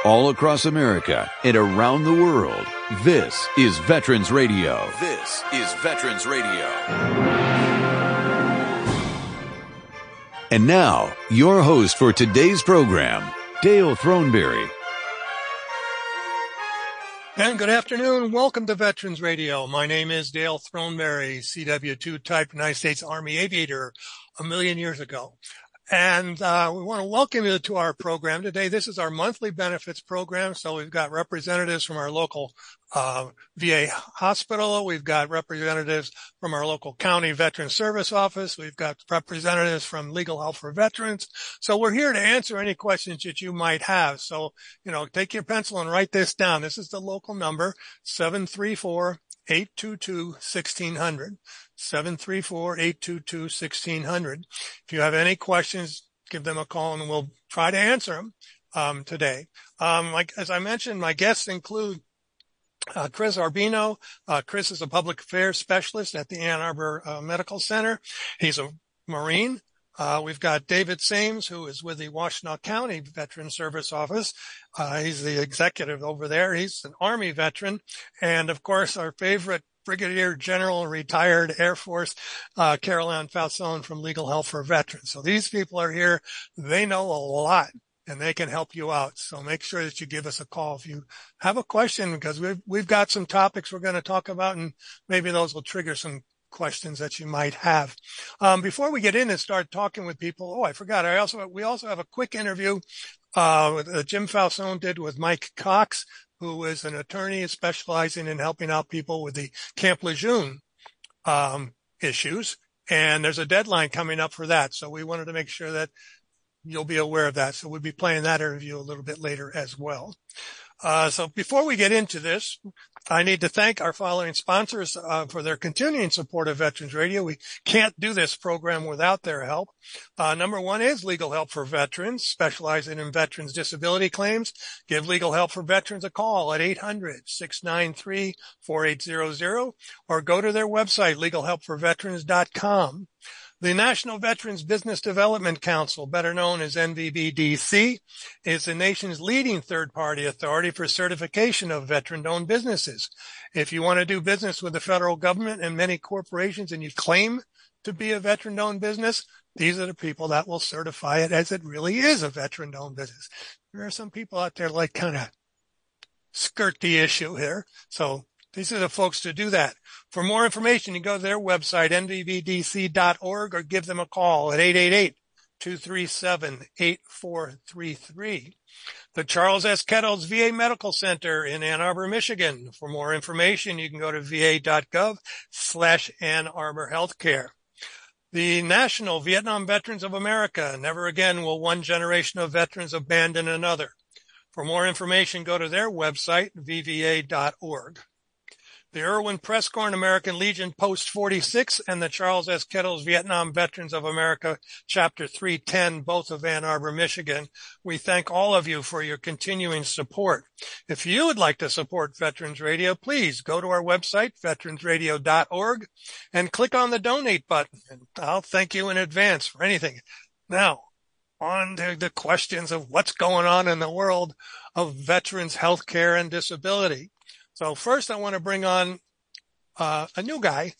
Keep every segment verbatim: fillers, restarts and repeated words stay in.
all across America and around the world. This is Veterans Radio. This is Veterans Radio. And now, your host for today's program, Dale Throneberry. And good afternoon. Welcome to Veterans Radio. My name is Dale Throneberry, C W two type United States Army aviator a million years ago. And uh we want to welcome you to our program today. This is our monthly benefits program. So we've got representatives from our local uh V A hospital. We've got representatives from our local county veteran service office. We've got representatives from Legal Help for Veterans. So we're here to answer any questions that you might have. So, you know, take your pencil and write this down. This is the local number, seven three four, eight two two, one six zero zero. seven three four, eight two two, one six zero zero. If you have any questions, give them a call and we'll try to answer them um, today. Um, like as I mentioned, my guests include uh, Chris Arbino. Uh, Chris is a public affairs specialist at the Ann Arbor uh, Medical Center. He's a Marine. Uh, we've got David Sames, who is with the Washtenaw County Veteran Service Office. Uh, he's the executive over there. He's an Army veteran. And of course, our favorite Brigadier General, retired Air Force, uh, Caroline Falzone from Legal Help for Veterans. So these people are here. They know a lot and they can help you out. So make sure that you give us a call if you have a question, because we've, we've got some topics we're going to talk about and maybe those will trigger some questions that you might have. Um, before we get in and start talking with people, oh, I forgot. I also, we also have a quick interview, uh, that Jim Falzone did with Mike Cox, who is an attorney specializing in helping out people with the Camp Lejeune, um, issues. And there's a deadline coming up for that. So we wanted to make sure that you'll be aware of that. So we'll be playing that interview a little bit later as well. Uh, so before we get into this, I need to thank our following sponsors uh, for their continuing support of Veterans Radio. We can't do this program without their help. Uh, number one is Legal Help for Veterans, specializing in veterans disability claims. Give Legal Help for Veterans a call at eight hundred, six nine three, four eight zero zero or go to their website, legal help for veterans dot com. The National Veterans Business Development Council, better known as N V B D C, is the nation's leading third-party authority for certification of veteran-owned businesses. If you want to do business with the federal government and many corporations and you claim to be a veteran-owned business, these are the people that will certify it as it really is a veteran-owned business. There are some people out there like kind of skirt the issue here. So these are the folks to do that. For more information, you go to their website, N V B D C dot org, or give them a call at eight eight eight, two three seven, eight four three three. The Charles S. Kettles V A Medical Center in Ann Arbor, Michigan. For more information, you can go to V A dot gov slash Ann Arbor Healthcare. The National Vietnam Veterans of America. Never again will one generation of veterans abandon another. For more information, go to their website, V V A dot org. The Irwin Prescorn American Legion Post forty-six and the Charles S. Kettles Vietnam Veterans of America Chapter three ten, both of Ann Arbor, Michigan. We thank all of you for your continuing support. If you would like to support Veterans Radio, please go to our website, veterans radio dot org, and click on the donate button. And I'll thank you in advance for anything. Now, on to the questions of what's going on in the world of veterans health care and disability. So first I want to bring on uh, a new guy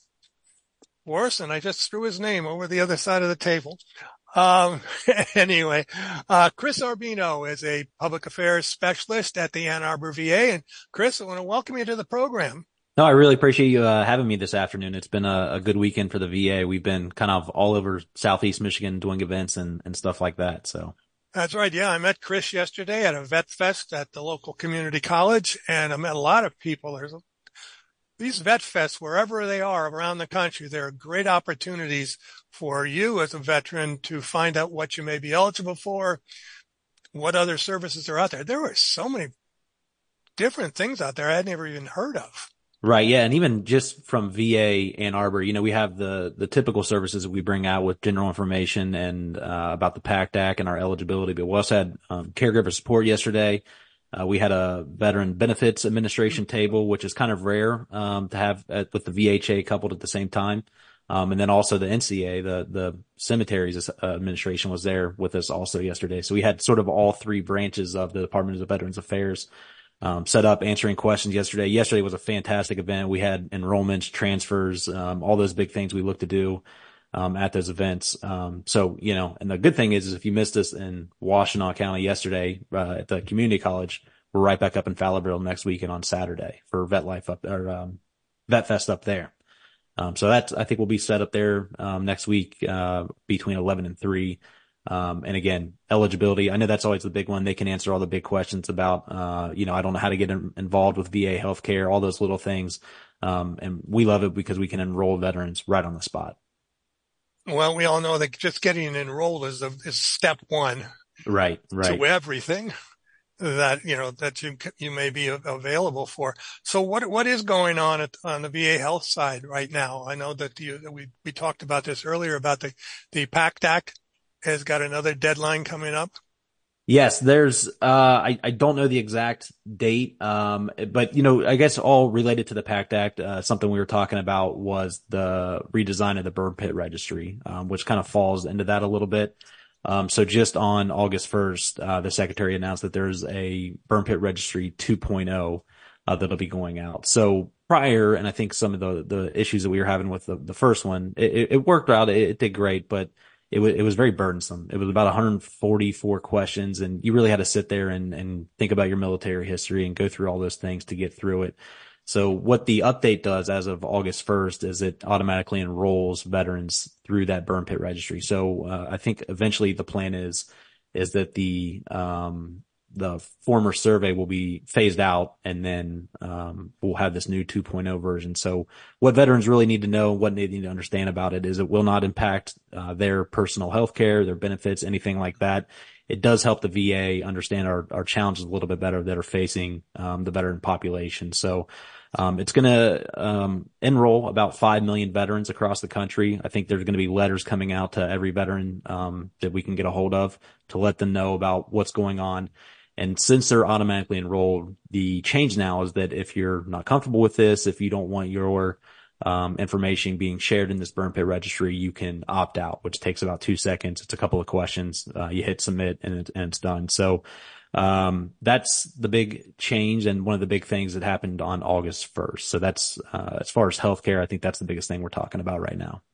for us, and I just threw his name over the other side of the table. Um, anyway, uh, Chris Arbino is a public affairs specialist at the Ann Arbor V A. And Chris, I want to welcome you to the program. No, I really appreciate you uh, having me this afternoon. It's been a, a good weekend for the V A. We've been kind of all over Southeast Michigan doing events and, and stuff like that. So. That's right. Yeah, I met Chris yesterday at a vet fest at the local community college, and I met a lot of people. There's a, these vet fests, wherever they are around the country, there are great opportunities for you as a veteran to find out what you may be eligible for, what other services are out there. There were so many different things out there I had never even heard of. Right. Yeah. And even just from V A Ann Arbor, you know, we have the, the typical services that we bring out with general information and, uh, about the PACT Act and our eligibility. But we also had, um, caregiver support yesterday. Uh, we had a Veteran Benefits Administration table, which is kind of rare, um, to have at, with the V H A coupled at the same time. Um, and then also the N C A, the, the cemeteries administration was there with us also yesterday. So we had sort of all three branches of the Department of Veterans Affairs, um, set up answering questions yesterday. Yesterday was a fantastic event. We had enrollments, transfers, um, all those big things we look to do, um, at those events. Um, so, you know, and the good thing is, is if you missed us in Washtenaw County yesterday, uh, at the community college, we're right back up in Fowlerville next weekend on Saturday for Vet Life up or, um, Vet Fest up there. Um, so that's, I think we'll be set up there, um, next week, uh, between eleven and three. Um, and again, eligibility. I know that's always the big one. They can answer all the big questions about, uh, you know, I don't know how to get in, involved with V A healthcare, all those little things. Um, and we love it because we can enroll veterans right on the spot. Well, we all know that just getting enrolled is, a, is step one. Right, right. To everything that, you know, that you, you may be available for. So what, what is going on at, on the V A health side right now? I know that you, we, we talked about this earlier about the, the PACT Act has got another deadline coming up. Yes, there's, uh, I, I don't know the exact date. Um, but you know, I guess all related to the PACT Act, uh, something we were talking about was the redesign of the burn pit registry, um, which kind of falls into that a little bit. Um, so just on August first, uh, the secretary announced that there's a burn pit registry two point oh, uh, that'll be going out. So prior, and I think some of the, the issues that we were having with the, the first one, it, it worked out. It, it did great, but it was, it was very burdensome. It was about one hundred forty-four questions, and you really had to sit there and, and think about your military history and go through all those things to get through it. So what the update does as of August first is it automatically enrolls veterans through that burn pit registry. So, uh, I think eventually the plan is, is that the, um, the former survey will be phased out, and then, um, we'll have this new two point oh version. So what veterans really need to know, what they need to understand about it is it will not impact, uh, their personal health care, their benefits, anything like that. It does help the V A understand our, our challenges a little bit better that are facing, um, the veteran population. So, um, it's going to, um, enroll about five million veterans across the country. I think there's going to be letters coming out to every veteran, um, that we can get a hold of to let them know about what's going on. And since they're automatically enrolled, the change now is that if you're not comfortable with this, if you don't want your, um, information being shared in this burn pit registry, you can opt out, which takes about two seconds. It's a couple of questions. Uh, you hit submit and, it, and it's done. So, um, that's the big change and one of the big things that happened on August first. So that's, uh, as far as healthcare, I think that's the biggest thing we're talking about right now.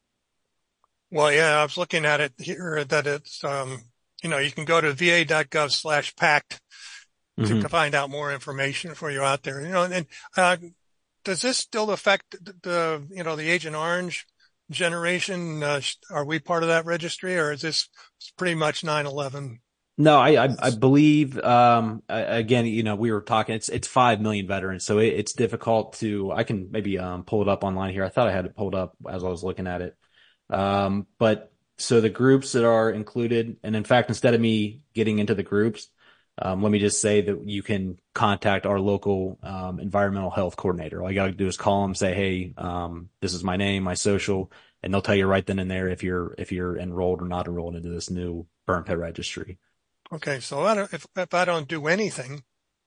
Well, yeah, I was looking at it here that it's, um, you know, you can go to va.gov slash PACT to mm-hmm. find out more information for you out there. You know, and, uh, does this still affect the, you know, the Agent Orange generation? Uh, are we part of that registry, or is this pretty much nine eleven? No, I, I, I believe, um, again, you know, we were talking, it's, it's five million veterans. So it, it's difficult to, I can maybe, um, pull it up online here. I thought I had it pulled up as I was looking at it. Um, but so the groups that are included, and in fact, instead of me getting into the groups, um, let me just say that you can contact our local, um, environmental health coordinator. All you got to do is call them, say, hey, um, this is my name, my social, and they'll tell you right then and there if you're, if you're enrolled or not enrolled into this new burn pit registry. Okay, so I don't, if, if I don't do anything,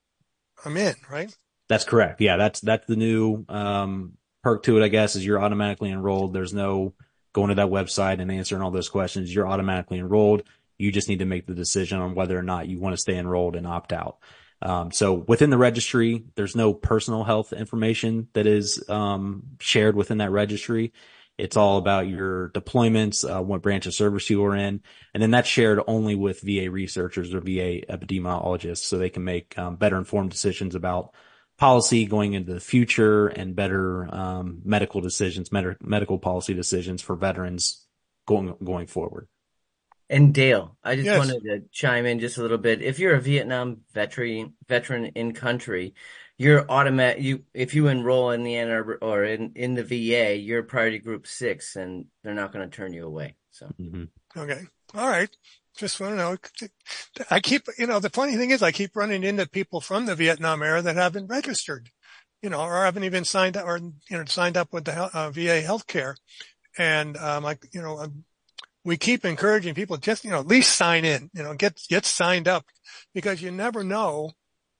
I'm in, right? That's correct. Yeah, that's that's the new um, perk to it, I guess, is you're automatically enrolled. There's no going to that website and answering all those questions. You're automatically enrolled. You just need to make the decision on whether or not you want to stay enrolled and opt out. Um, so within the registry, there's no personal health information that is um, shared within that registry. It's all about your deployments, uh, what branch of service you are in. And then that's shared only with V A researchers or V A epidemiologists, so they can make um, better informed decisions about policy going into the future and better um, medical decisions, med- medical policy decisions for veterans going going forward. And Dale, I just yes. wanted to chime in just a little bit. If you're a Vietnam veteran, veteran in country, you're automatic. You if you enroll in the Ann Arbor or in, in the V A, you're priority group six, and they're not going to turn you away. So mm-hmm. Okay, all right. Just want to know. I keep, you know, the funny thing is, I keep running into people from the Vietnam era that haven't registered, you know, or haven't even signed up or you know signed up with the uh, V A healthcare, and um, like you know. I'm, We keep encouraging people just, you know, at least sign in, you know, get, get signed up, because you never know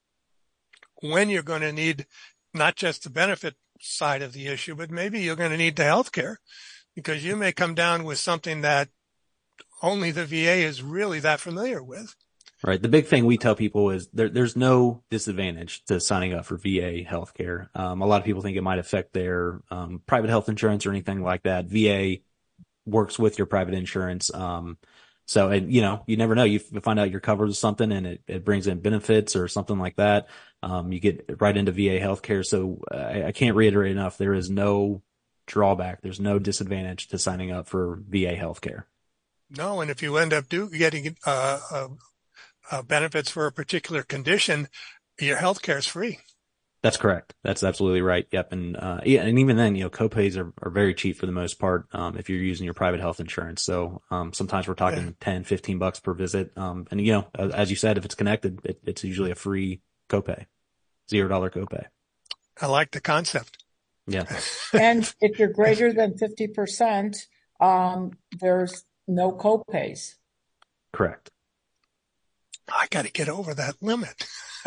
when you're going to need not just the benefit side of the issue, but maybe you're going to need the health care because you may come down with something that only the V A is really that familiar with. Right. The big thing we tell people is there, there's no disadvantage to signing up for V A healthcare. Um, a lot of people think it might affect their um, private health insurance or anything like that. V A works with your private insurance. Um, so, and, you know, you never know. You find out you're covered with something and it, it brings in benefits or something like that. Um, you get right into V A healthcare. So I, I can't reiterate enough. There is no drawback. There's no disadvantage to signing up for V A healthcare. No. And if you end up do, getting uh, uh, uh, benefits for a particular condition, your healthcare is free. That's correct. That's absolutely right. Yep. And, uh, yeah, and even then, you know, copays are, are very cheap for the most part, um, if you're using your private health insurance. So, um, sometimes we're talking yeah. ten, fifteen bucks per visit. Um, and you know, as you said, if it's connected, it, it's usually a free copay, zero dollar copay. I like the concept. Yeah. And if you're greater than fifty percent, um, there's no copays. Correct. I got to get over that limit.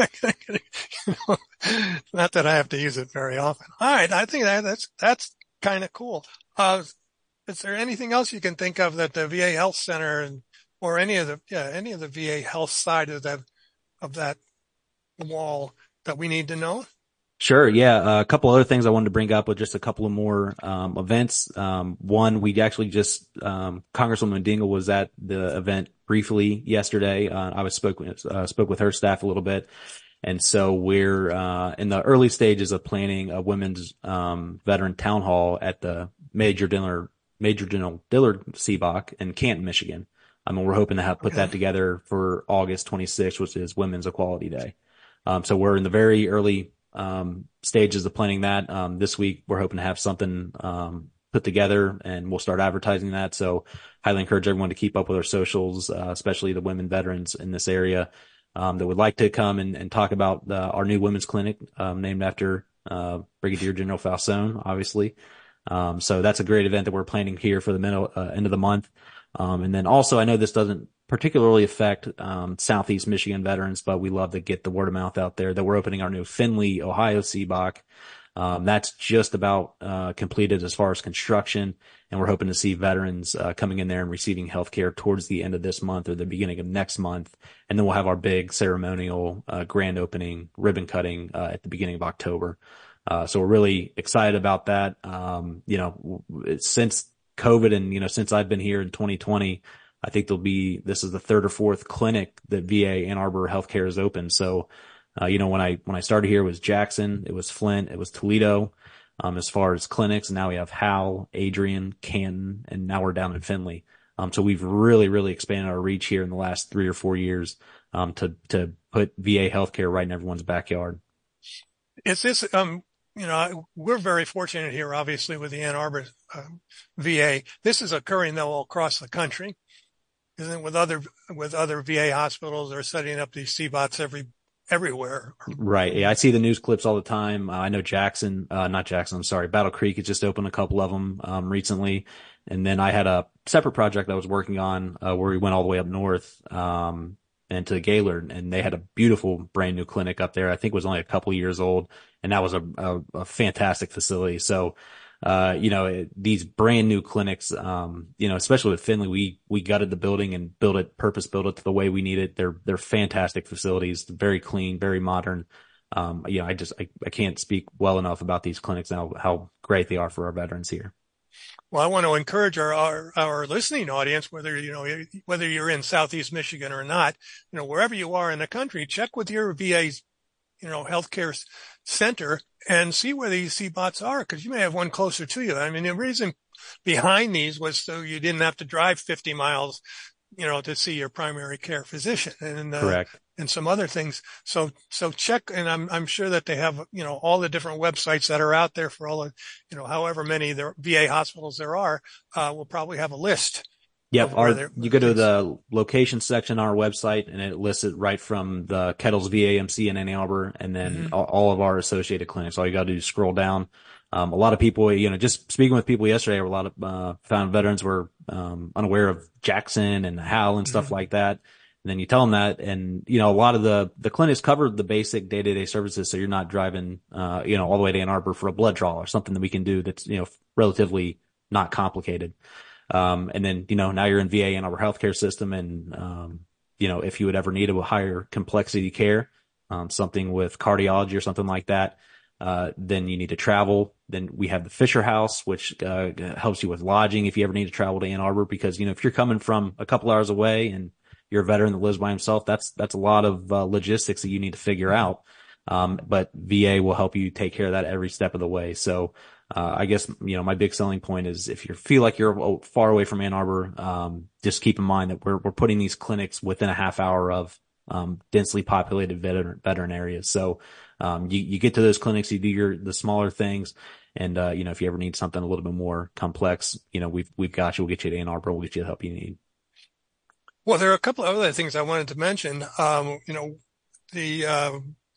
Not that I have to use it very often. All right. I think that that's, that's kind of cool. Uh, is there anything else you can think of that the V A Health Center and, or any of the, yeah, any of the V A health side of that, of that wall that we need to know? Sure. Yeah. Uh, a couple other things I wanted to bring up with just a couple of more, um, events. Um, one, we actually just, um, Congresswoman Dingell was at the event briefly yesterday. Uh, I was spoke with, uh, spoke with her staff a little bit. And so we're, uh, in the early stages of planning a women's, um, veteran town hall at the Major General, Major General Dillard Seabach in Canton, Michigan. I mean, we're hoping to have put okay. that together for August twenty-sixth, which is Women's Equality Day. Um, so we're in the very early um, stages of planning that. Um, this week, we're hoping to have something, um, put together and we'll start advertising that. So highly encourage everyone to keep up with our socials, uh, especially the women veterans in this area, um, that would like to come and, and talk about, uh, our new women's clinic, um, named after, uh, Brigadier General Falcone, obviously. Um, so that's a great event that we're planning here for the middle, uh, end of the month. Um, and then also, I know this doesn't particularly affect um, Southeast Michigan veterans, but we love to get the word of mouth out there that we're opening our new Findlay, Ohio Seabach. Um, that's just about uh, completed as far as construction, and we're hoping to see veterans uh, coming in there and receiving health care towards the end of this month or the beginning of next month. And then we'll have our big ceremonial uh, grand opening ribbon cutting uh, at the beginning of October. Uh, so we're really excited about that. Um, you know, since COVID and, you know, since I've been here in twenty twenty, I think there'll be, this is the third or fourth clinic that V A Ann Arbor Healthcare has opened. So, uh, you know, when I, when I started here, it was Jackson, it was Flint, it was Toledo, um, as far as clinics. And now we have Howell, Adrian, Canton, and now we're down in Findlay. Um, so we've really, really expanded our reach here in the last three or four years, um, to, to put V A healthcare right in everyone's backyard. Is this, um, you know, we're very fortunate here, obviously, with the Ann Arbor um, V A. This is occurring, though, all across the country. Isn't it? With other with other V A hospitals, they're setting up these C BOTs every everywhere. Right. Yeah, I see the news clips all the time. Uh, I know Jackson, uh, not Jackson. I'm sorry, Battle Creek has just opened a couple of them um, recently, and then I had a separate project I was working on uh, where we went all the way up north um, and to Gaylord, and they had a beautiful brand new clinic up there. I think it was only a couple years old, and that was a, a, a fantastic facility. So. Uh, you know, it, these brand new clinics, um, you know, especially with Findlay, we, we gutted the building and built it, purpose built it to the way we need it. They're, they're fantastic facilities, very clean, very modern. Um, you know, I just, I, I can't speak well enough about these clinics and how, how great they are for our veterans here. Well, I want to encourage our, our, our listening audience, whether, you know, whether you're in Southeast Michigan or not, you know, wherever you are in the country, check with your V A's, you know, healthcare center and see where these C BOTs are, because you may have one closer to you. I mean, the reason behind these was so you didn't have to drive fifty miles, you know, to see your primary care physician and, uh, correct. And some other things. So, so check, and I'm, I'm sure that they have, you know, all the different websites that are out there for all of, you know, however many there V A hospitals there are, uh, we'll probably have a list. Yep. Our, you go to the location section on our website and it lists it right from the Kettles V A M C in Ann Arbor and then mm-hmm. all, all of our associated clinics. All you got to do is scroll down. Um, a lot of people, you know, just speaking with people yesterday, a lot of, uh, found veterans were, um, unaware of Jackson and Howell and stuff mm-hmm. like that. And then you tell them that, and, you know, a lot of the, the clinics cover the basic day-to-day services. So you're not driving, uh, you know, all the way to Ann Arbor for a blood draw or something that we can do that's, you know, relatively not complicated. Um, and then, you know, now you're in V A and our healthcare system. And, um, you know, if you would ever need a higher complexity care, um, something with cardiology or something like that, uh, then you need to travel. Then we have the Fisher House, which, uh, helps you with lodging if you ever need to travel to Ann Arbor, because, you know, if you're coming from a couple hours away and you're a veteran that lives by himself, that's, that's a lot of, uh, logistics that you need to figure out. Um, but V A will help you take care of that every step of the way. So, Uh, I guess, you know, my big selling point is if you feel like you're far away from Ann Arbor, um, just keep in mind that we're, we're putting these clinics within a half hour of, um, densely populated veteran, veteran areas. So, um, you, you get to those clinics, you do your, the smaller things. And, uh, you know, if you ever need something a little bit more complex, you know, we've, we've got you. We'll get you to Ann Arbor. We'll get you the help you need. Well, there are a couple of other things I wanted to mention. Um, you know, the, uh,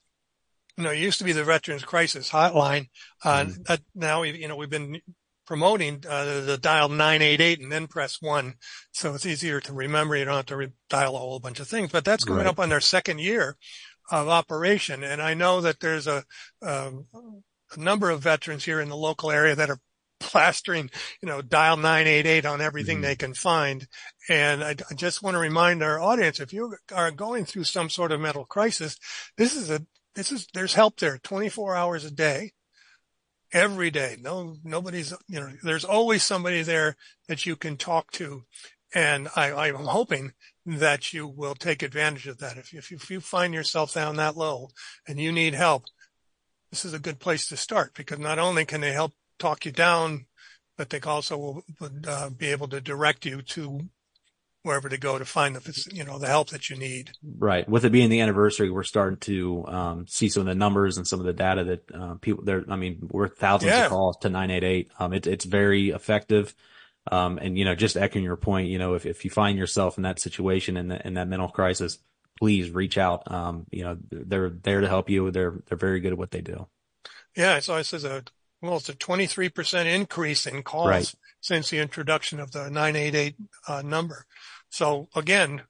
You know, it used to be the Veterans Crisis Hotline. Uh, Mm-hmm. uh, now, we, you know, we've been promoting uh, the dial nine eight eight and then press one. So it's easier to remember. You don't have to re- dial a whole bunch of things. But that's coming Right. up on their second year of operation. And I know that there's a, a, a number of veterans here in the local area that are plastering, you know, dial nine eight eight on everything Mm-hmm. they can find. And I, I just want to remind our audience, if you are going through some sort of mental crisis, this is a This is, there's help there twenty-four hours a day, every day. No, nobody's, you know, there's always somebody there that you can talk to. And I, I'm hoping that you will take advantage of that. If, if you, if you find yourself down that low and you need help, this is a good place to start, because not only can they help talk you down, but they also will, would uh, be able to direct you to wherever to go to find the, you know, the help that you need. Right. With it being the anniversary, we're starting to um, see some of the numbers and some of the data that uh, people there. I mean, we're thousands Yeah. of calls to nine eight eight. Um, it's it's very effective. Um, and you know, just echoing your point, you know, if if you find yourself in that situation in that in that mental crisis, please reach out. Um, you know, they're there to help you. They're they're very good at what they do. Yeah. So it says a well, it's a twenty-three percent increase in calls Right. since the introduction of the nine eight eight uh, number. So again,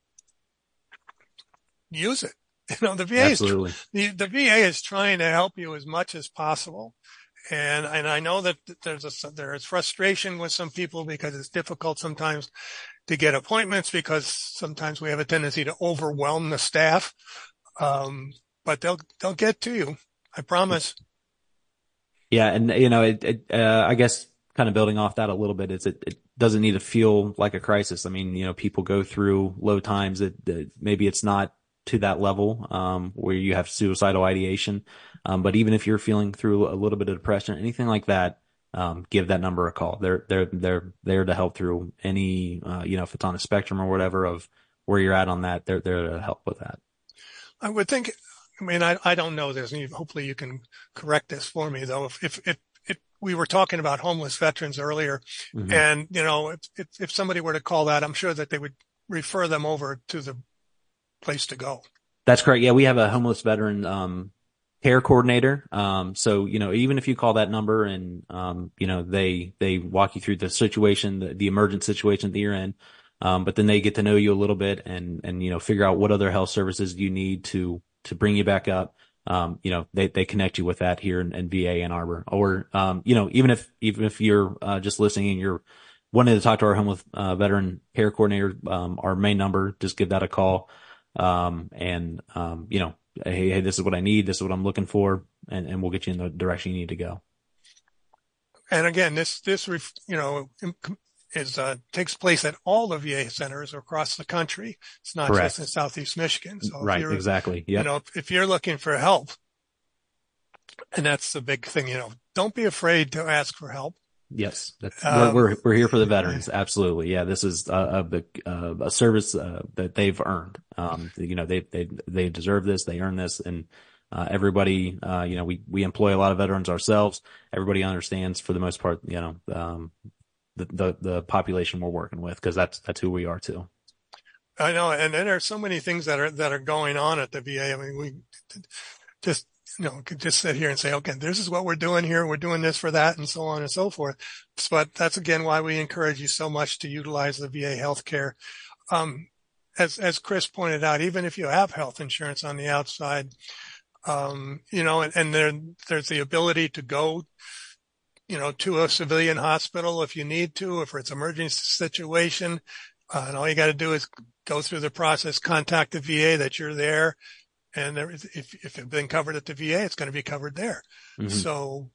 use it. You know, the V A is, Absolutely. the, the V A is trying to help you as much as possible. And, and I know that there's a, there is frustration with some people because it's difficult sometimes to get appointments, because sometimes we have a tendency to overwhelm the staff. Um, but they'll, they'll get to you. I promise. Yeah, and you know, it, it uh, I guess kind of building off that a little bit is it, it doesn't need to feel like a crisis. I mean, you know, people go through low times that, that maybe it's not to that level, um, where you have suicidal ideation. Um, but even if you're feeling through a little bit of depression, anything like that, um, give that number a call. They're, they're, they're there to help through any, uh, you know, if it's on a spectrum or whatever of where you're at on that, they're there to help with that. I would think, I mean, I, I don't know this, and you, hopefully you can correct this for me, though. If, if, if, if we were talking about homeless veterans earlier, Mm-hmm. and, you know, if, if, if somebody were to call that, I'm sure that they would refer them over to the place to go. That's correct. Yeah, we have a homeless veteran um, care coordinator. Um, so, you know, even if you call that number and, um, you know, they they walk you through the situation, the, the emergent situation that you're in, um, but then they get to know you a little bit and, and you know, figure out what other health services you need to to bring you back up. Um, you know, they, they connect you with that here in, in V A Ann Arbor. Or, um, you know, even if even if you're uh, just listening and you're wanting to talk to our homeless uh, veteran care coordinator, um, our main number, just give that a call. Um, and, um, you know, hey, hey, this is what I need. This is what I'm looking for. And, and we'll get you in the direction you need to go. And again, this, this, you know, is, uh, takes place at all the V A centers across the country. It's not Correct. just in Southeast Michigan. So Right. if you're, Exactly. Yeah. you know, if, if you're looking for help, and that's the big thing, you know, don't be afraid to ask for help. Yes. That's, Um, we're, we're, we're here for the veterans. Absolutely. Yeah. This is a, a, a, a service, uh, that they've earned. Um, you know, they, they, they deserve this. They earn this. And, uh, everybody, uh, you know, we, we employ a lot of veterans ourselves. Everybody understands for the most part, you know, um, the, the, the population we're working with, because that's, that's who we are too. I know. And then there's so many things that are, that are going on at the V A. I mean, we just, you know, could just sit here and say, okay, this is what we're doing here. We're doing this for that, and so on and so forth. But that's again why we encourage you so much to utilize the V A healthcare. Um, as, as Chris pointed out, even if you have health insurance on the outside, um, you know, and, and there, there's the ability to go you know, to a civilian hospital if you need to, if it's an emergency situation. Uh, and all you got to do is go through the process, contact the V A that you're there. And there is, if, if it's been covered at the V A, it's going to be covered there. Mm-hmm. So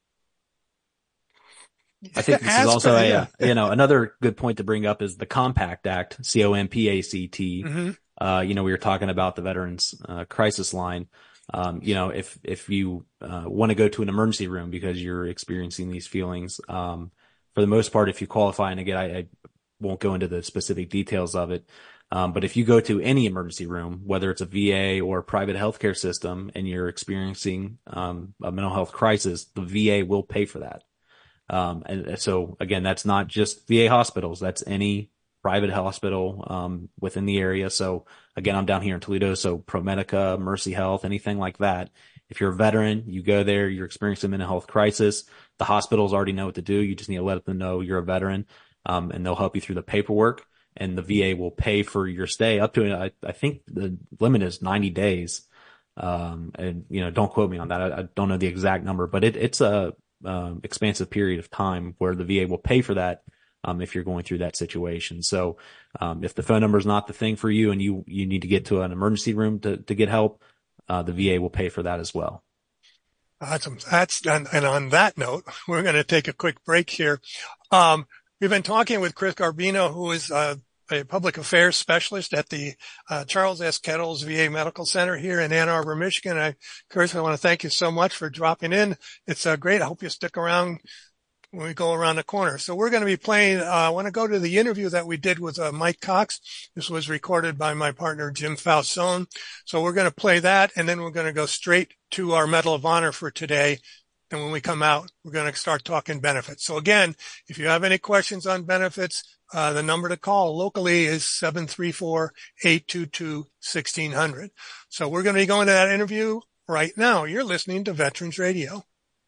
I think this is also a, yeah. uh, you know, another good point to bring up is the Compact Act, C O M P A C T. Mm-hmm. Uh, you know, we were talking about the Veterans uh, Crisis Line. Um, you know, if, if you uh, want to go to an emergency room because you're experiencing these feelings, um, for the most part, if you qualify, and again, I, I won't go into the specific details of it. Um, but if you go to any emergency room, whether it's a V A or a private healthcare system, and you're experiencing um, a mental health crisis, the V A will pay for that. Um, and so again, that's not just V A hospitals. That's any private hospital um, within the area. So again, I'm down here in Toledo. So ProMedica, Mercy Health, anything like that. If you're a veteran, you go there, you're experiencing a mental health crisis. The hospitals already know what to do. You just need to let them know you're a veteran, um, and they'll help you through the paperwork. And the V A will pay for your stay up to, I, I think the limit is ninety days. Um, and, you know, don't quote me on that. I, I don't know the exact number, but it, it's a, um, expansive period of time where the V A will pay for that, um, if you're going through that situation. So, um, if the phone number is not the thing for you and you, you need to get to an emergency room to, to get help, uh, the V A will pay for that as well. Awesome. That's, and, and on that note, we're going to take a quick break here. Um, We've been talking with Chris Garbino, who is uh, a public affairs specialist at the uh, Charles S. Kettles V A Medical Center here in Ann Arbor, Michigan. I, Chris, I want to thank you so much for dropping in. It's uh, great. I hope you stick around when we go around the corner. So we're going to be playing, uh, I want to go to the interview that we did with uh, Mike Cox. This was recorded by my partner, Jim Falzone. So we're going to play that, and then we're going to go straight to our Medal of Honor for today. And when we come out, we're going to start talking benefits. So again, if you have any questions on benefits, uh, the number to call locally is seven three four, eight two two, one six zero zero. So we're going to be going to that interview right now. You're listening to Veterans Radio.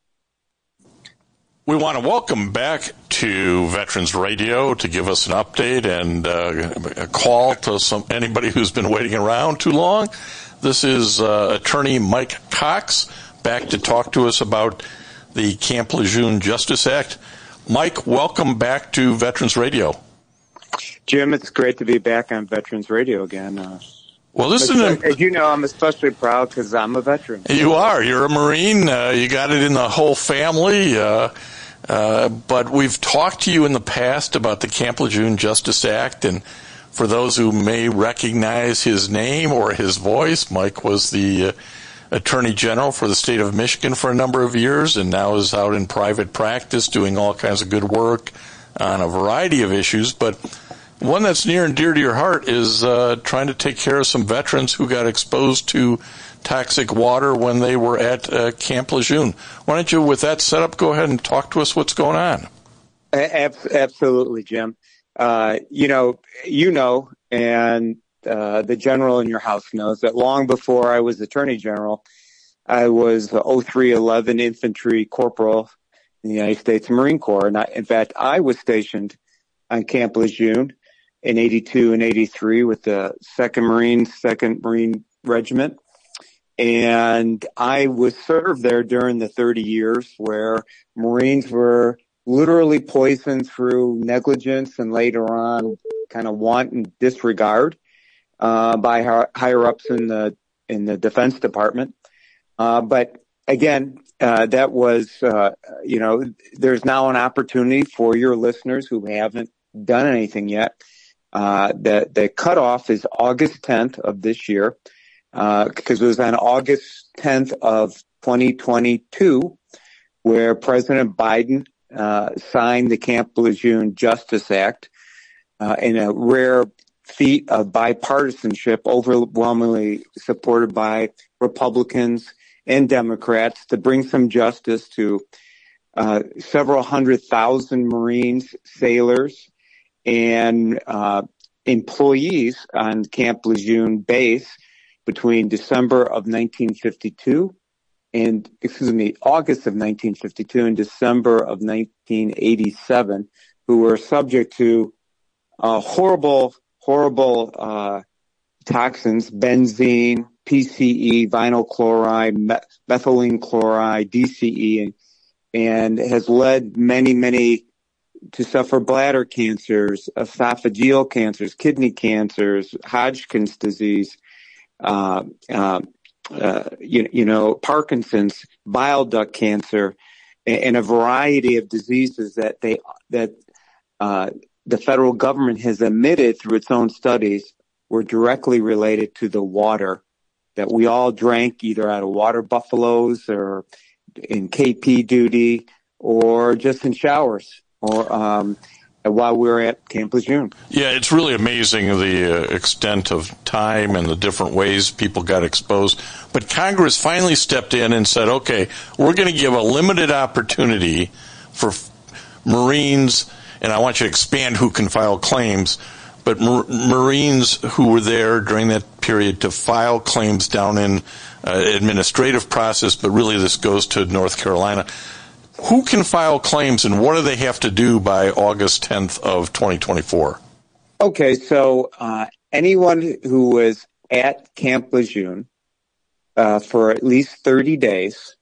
We want to welcome back to Veterans Radio to give us an update and uh, a call to some anybody who's been waiting around too long. This is uh, attorney Mike Cox, back to talk to us about the Camp Lejeune Justice Act. Mike, welcome back to Veterans Radio. Jim, it's great to be back on Veterans Radio again. Uh, well, this is an, as you know, I'm especially proud because I'm a veteran. You are. You're a Marine. Uh, you got it in the whole family. Uh, uh, but we've talked to you in the past about the Camp Lejeune Justice Act, and for those who may recognize his name or his voice, Mike was the uh, Attorney General for the state of Michigan for a number of years, and now is out in private practice doing all kinds of good work on a variety of issues. But one that's near and dear to your heart is uh, trying to take care of some veterans who got exposed to toxic water when they were at uh, Camp Lejeune. Why don't you, with that setup, go ahead and talk to us what's going on? Absolutely, Jim. Uh, you know, you know, and Uh, the general in your house knows that long before I was Attorney General, I was the oh three eleven Infantry Corporal in the United States Marine Corps. And I, in fact, I was stationed on Camp Lejeune in eighty-two and eighty-three with the second Marine, second Marine Regiment. And I was served there during the thirty years where Marines were literally poisoned through negligence and later on kind of wanton disregard uh, by higher ups in the in the Defense Department. Uh, but again, uh, that was, uh, you know, there's now an opportunity for your listeners who haven't done anything yet. Uh, the, the cutoff is August tenth of this year, uh, because it was on August tenth of twenty twenty-two where President Biden, uh, signed the Camp Lejeune Justice Act, uh, in a rare feat of bipartisanship, overwhelmingly supported by Republicans and Democrats to bring some justice to uh, several hundred thousand Marines, sailors, and uh, employees on Camp Lejeune base between December of nineteen fifty-two and, excuse me, August of nineteen fifty-two and December of nineteen eighty-seven, who were subject to uh, horrible, horrible uh, toxins, benzene, P C E, vinyl chloride, me- methylene chloride, D C E, and, and has led many, many to suffer bladder cancers, esophageal cancers, kidney cancers, Hodgkin's disease, uh, uh, uh, you, you know, Parkinson's, bile duct cancer, and, and a variety of diseases that they that uh, the federal government has admitted through its own studies were directly related to the water that we all drank, either out of water buffaloes or in K P duty or just in showers. Or um, while we were at Camp Lejeune. Yeah, it's really amazing the uh, extent of time and the different ways people got exposed. But Congress finally stepped in and said, okay, we're going to give a limited opportunity for f- Marines, and I want you to expand who can file claims, but Mar- Marines who were there during that period to file claims down in uh, administrative process, but really this goes to North Carolina. Who can file claims, and what do they have to do by August tenth of twenty twenty-four? Okay, so uh, anyone who was at Camp Lejeune uh, for at least thirty days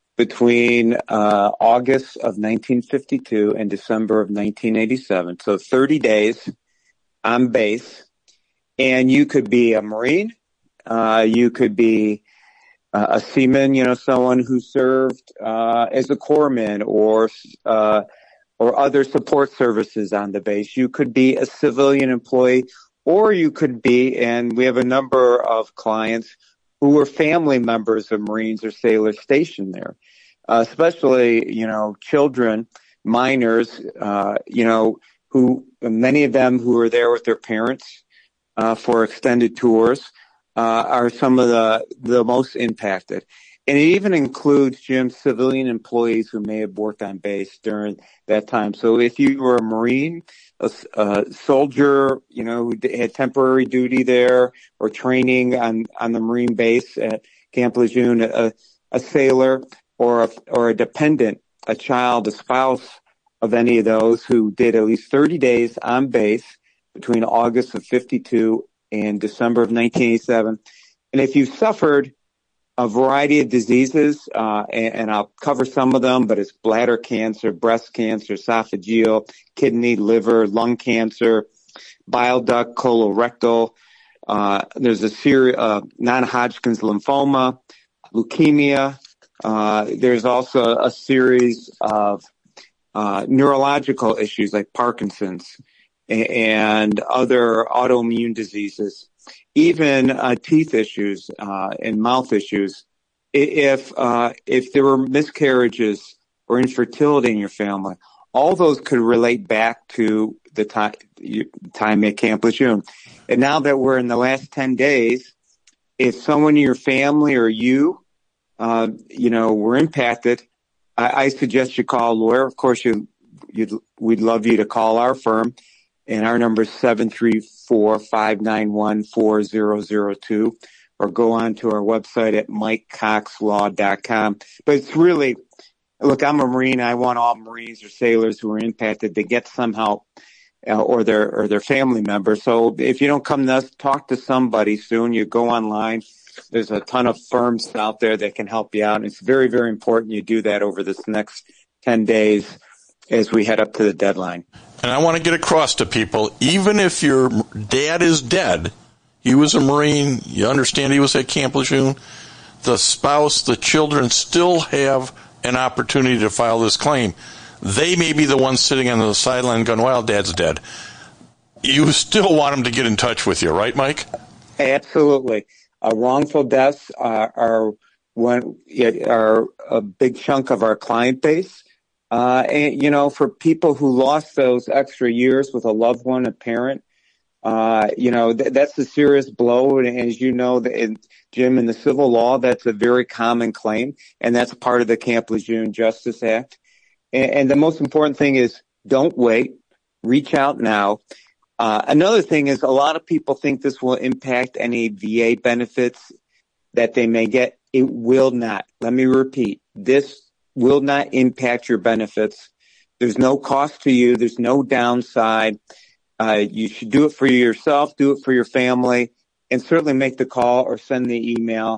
between uh, August of nineteen fifty-two and December of nineteen eighty-seven, so thirty days on base, and you could be a Marine, uh, you could be Uh, a seaman, you know, someone who served uh, as a corpsman or uh, or other support services on the base. You could be a civilian employee, or you could be, and we have a number of clients who were family members of Marines or sailors stationed there, uh, especially, you know, children, minors, uh, you know, who, many of them who were there with their parents uh, for extended tours. Uh, are some of the, the most impacted. And it even includes, Jim, civilian employees who may have worked on base during that time. So if you were a Marine, a, a soldier, you know, who had temporary duty there or training on, on the Marine base at Camp Lejeune, a, a sailor or a, or a dependent, a child, a spouse of any of those who did at least thirty days on base between August of fifty-two in December of nineteen eighty-seven. And if you suffered a variety of diseases, uh, and, and I'll cover some of them, but it's bladder cancer, breast cancer, esophageal, kidney, liver, lung cancer, bile duct, colorectal. Uh, there's a series of uh, non-Hodgkin's lymphoma, leukemia. Uh, there's also a series of uh, neurological issues like Parkinson's and other autoimmune diseases, even uh, teeth issues uh, and mouth issues. If uh, if there were miscarriages or infertility in your family, all those could relate back to the time time at Camp Lejeune. And now that we're in the last ten days, if someone in your family or you, uh, you know, were impacted, I, I suggest you call a lawyer. Of course, you you'd, we'd love you to call our firm. And our number is seven three four, five nine one, four zero zero two, or go on to our website at mike cox law dot com. But it's really, look, I'm a Marine. I want all Marines or sailors who are impacted to get some help, uh, or their or their family members. So if you don't come to us, talk to somebody soon. You go online. There's a ton of firms out there that can help you out. And it's very, very important you do that over this next ten days as we head up to the deadline. And I want to get across to people, even if your dad is dead, he was a Marine, you understand he was at Camp Lejeune, the spouse, the children still have an opportunity to file this claim. They may be the ones sitting on the sideline going, well, Dad's dead. You still want them to get in touch with you, right, Mike? Absolutely. Uh, wrongful deaths are, are, one, are a big chunk of our client base. Uh, and, you know, for people who lost those extra years with a loved one, a parent, uh, you know, th- that's a serious blow. And as you know, the, in, Jim, in the civil law, that's a very common claim. And that's part of the Camp Lejeune Justice Act. And, and the most important thing is don't wait. Reach out now. Uh, another thing is a lot of people think this will impact any V A benefits that they may get. It will not. Let me repeat. This will not impact your benefits. There's no cost to you. There's no downside. Uh, you should do it for yourself, do it for your family, and certainly make the call or send the email.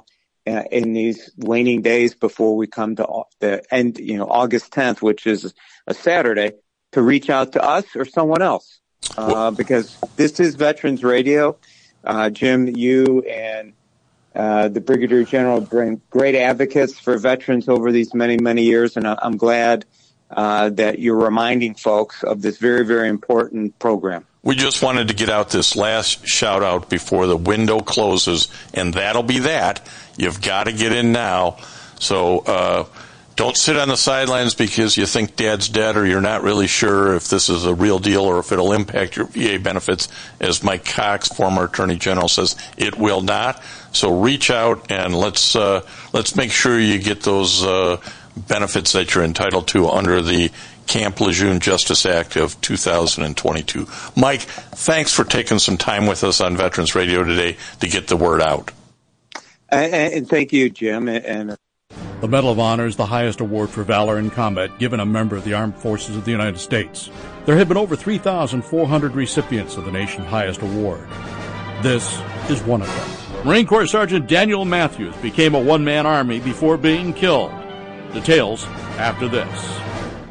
uh, in these waning days before we come to the end, you know, August tenth, which is a Saturday, to reach out to us or someone else, uh, because this is Veterans Radio. Uh, Jim, you and uh, the Brigadier General bring great advocates for veterans over these many, many years, and I'm glad uh, that you're reminding folks of this very, very important program. We just wanted to get out this last shout out before the window closes, and that'll be that. You've got to get in now. So uh, don't sit on the sidelines because you think Dad's dead or you're not really sure if this is a real deal or if it'll impact your V A benefits. As Mike Cox, former Attorney General, says, it will not. So reach out and let's uh, let's make sure you get those uh, benefits that you're entitled to under the Camp Lejeune Justice Act of two thousand twenty-two. Mike, thanks for taking some time with us on Veterans Radio today to get the word out. And, and thank you, Jim. And the Medal of Honor is the highest award for valor in combat given a member of the Armed Forces of the United States. There have been over three thousand four hundred recipients of the nation's highest award. This is one of them. Marine Corps Sergeant Daniel Matthews became a one-man army before being killed. Details after this.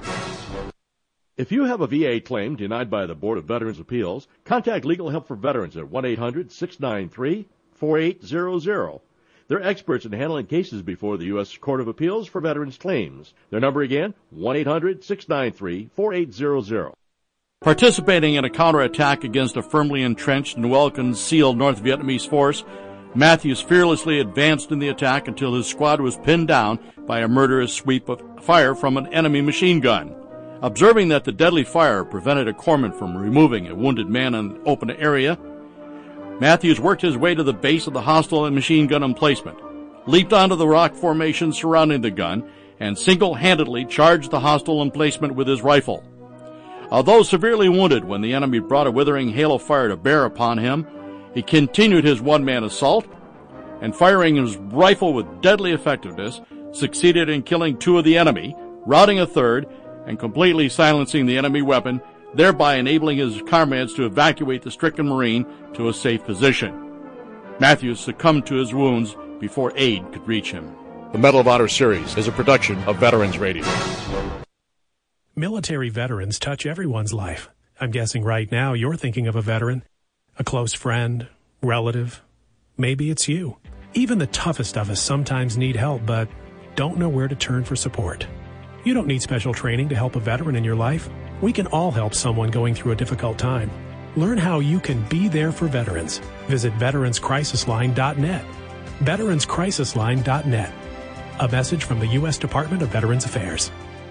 If you have a V A claim denied by the Board of Veterans' Appeals, contact Legal Help for Veterans at one eight hundred six nine three four eight zero zero. They're experts in handling cases before the U S Court of Appeals for veterans' claims. Their number again, one eight hundred six nine three four eight zero zero. Participating in a counterattack against a firmly entrenched and well-concealed North Vietnamese force, Matthews fearlessly advanced in the attack until his squad was pinned down by a murderous sweep of fire from an enemy machine gun. Observing that the deadly fire prevented a corpsman from removing a wounded man in an open area, Matthews worked his way to the base of the hostile machine gun emplacement, leaped onto the rock formation surrounding the gun, and single-handedly charged the hostile emplacement with his rifle. Although severely wounded when the enemy brought a withering hail of fire to bear upon him, he continued his one-man assault, and firing his rifle with deadly effectiveness, succeeded in killing two of the enemy, routing a third, and completely silencing the enemy weapon, thereby enabling his comrades to evacuate the stricken Marine to a safe position. Matthews succumbed to his wounds before aid could reach him. The Medal of Honor series is a production of Veterans Radio. Military veterans touch everyone's life. I'm guessing right now you're thinking of a veteran, a close friend, relative. Maybe it's you. Even the toughest of us sometimes need help, but don't know where to turn for support. You don't need special training to help a veteran in your life. We can all help someone going through a difficult time. Learn how you can be there for veterans. Visit veterans crisis line dot net. veterans crisis line dot net. A message from the U S Department of Veterans Affairs.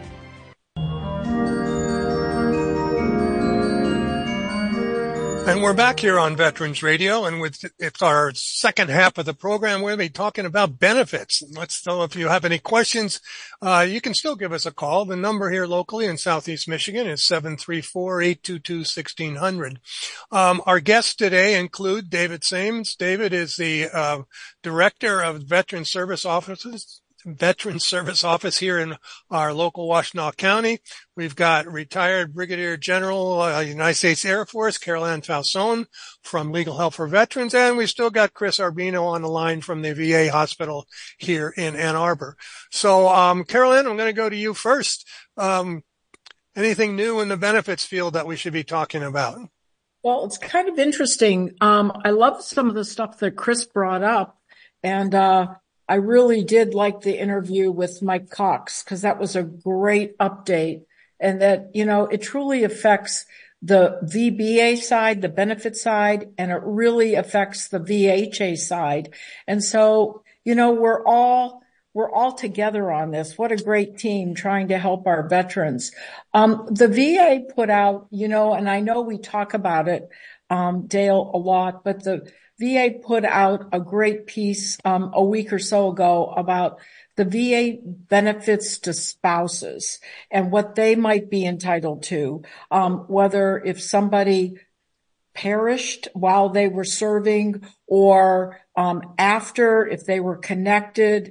And we're back here on Veterans Radio, and with it's our second half of the program, we'll be talking about benefits. Let's know if you have any questions. Uh, you can still give us a call. The number here locally in Southeast Michigan is seven three four, eight two two, one six zero zero. Um, our guests today include David Sames. David is the uh, Director of Veteran Service Offices. Veteran Service Office here in our local Washtenaw County. We've got retired Brigadier General, uh, United States Air Force, Carol Ann Falzone from Legal Help for Veterans, and we've still got Chris Arbino on the line from the V A hospital here in Ann Arbor. So, um, Carol Ann, I'm going to go to you first. Um, anything new in the benefits field that we should be talking about? Well, it's kind of interesting. Um, I love some of the stuff that Chris brought up, and, uh, I really did like the interview with Mike Cox because that was a great update, and that, you know, it truly affects the V B A side, the benefit side, and it really affects the V H A side. And so, you know, we're all, we're all together on this. What a great team trying to help our veterans. Um, the V A put out, you know, and I know we talk about it, um, Dale, a lot, but the V A put out a great piece um, a week or so ago about the V A benefits to spouses and what they might be entitled to, um, whether if somebody perished while they were serving or um, after, if they were connected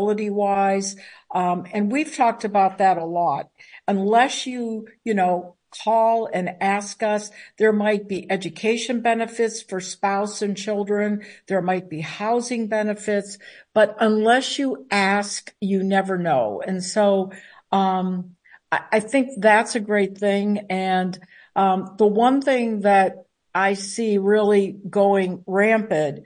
disability-wise. Um, and we've talked about that a lot. Unless you, you know, call and ask us. There might be education benefits for spouse and children. There might be housing benefits, but unless you ask, you never know. And so, um, I, I think that's a great thing. And, um, the one thing that I see really going rampant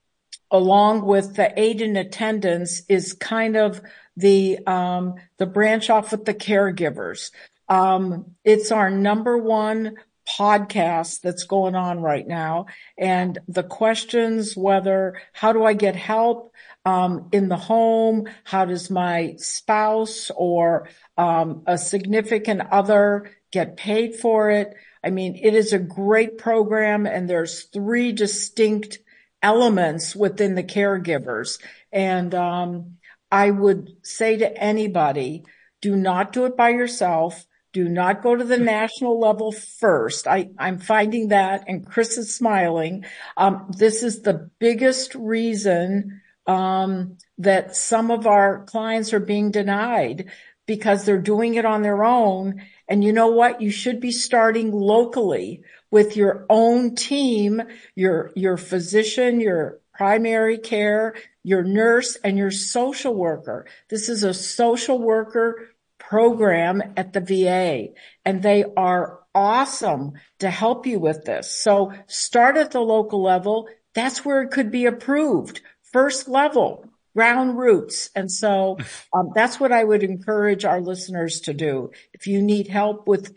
along with the aid in attendance is kind of the, um, the branch off with the caregivers. Um, it's our number one podcast that's going on right now. And the questions, whether, how do I get help, um, in the home? How does my spouse or, um, a significant other get paid for it? I mean, it is a great program, and there's three distinct elements within the caregivers. And, um, I would say to anybody, do not do it by yourself. Do not go to the national level first. I, I'm finding that, and Chris is smiling. Um, this is the biggest reason, um, that some of our clients are being denied, because they're doing it on their own. And you know what? You should be starting locally with your own team, your, your physician, your primary care, your nurse, and your social worker. This is a social worker program at the V A, and they are awesome to help you with this. So start at the local level. That's where it could be approved. First level, ground roots. And so um, that's what I would encourage our listeners to do. If you need help with